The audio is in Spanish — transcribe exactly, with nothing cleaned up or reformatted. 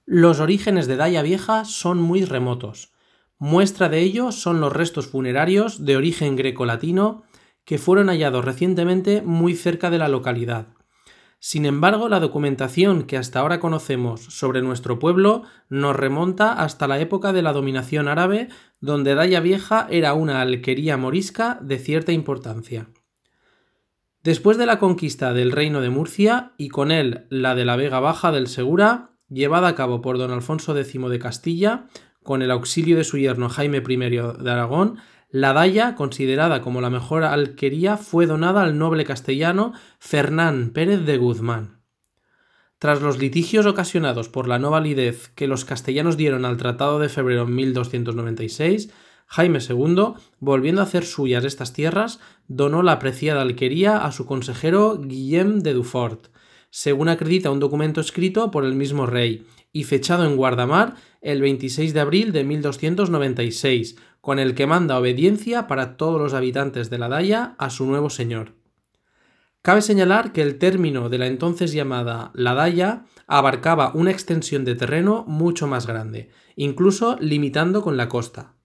Los orígenes de Daya Vieja son muy remotos. Muestra de ello son los restos funerarios de origen grecolatino que fueron hallados recientemente muy cerca de la localidad. Sin embargo, la documentación que hasta ahora conocemos sobre nuestro pueblo nos remonta hasta la época de la dominación árabe, donde Daya Vieja era una alquería morisca de cierta importancia. Después de la conquista del Reino de Murcia y con él la de la Vega Baja del Segura, llevada a cabo por don Alfonso X de Castilla, con el auxilio de su yerno Jaime primero de Aragón, la Daya, considerada como la mejor alquería, fue donada al noble castellano Fernán Pérez de Guzmán. Tras los litigios ocasionados por la no validez que los castellanos dieron al Tratado de Febrero en mil doscientos noventa y seis, Jaime segundo, volviendo a hacer suyas estas tierras, donó la apreciada alquería a su consejero Guillem de Dufort, según acredita un documento escrito por el mismo rey y fechado en Guardamar el veintiséis de abril de mil doscientos noventa y seis, con el que manda obediencia para todos los habitantes de la Daya a su nuevo señor. Cabe señalar que el término de la entonces llamada La Daya abarcaba una extensión de terreno mucho más grande, incluso limitando con la costa.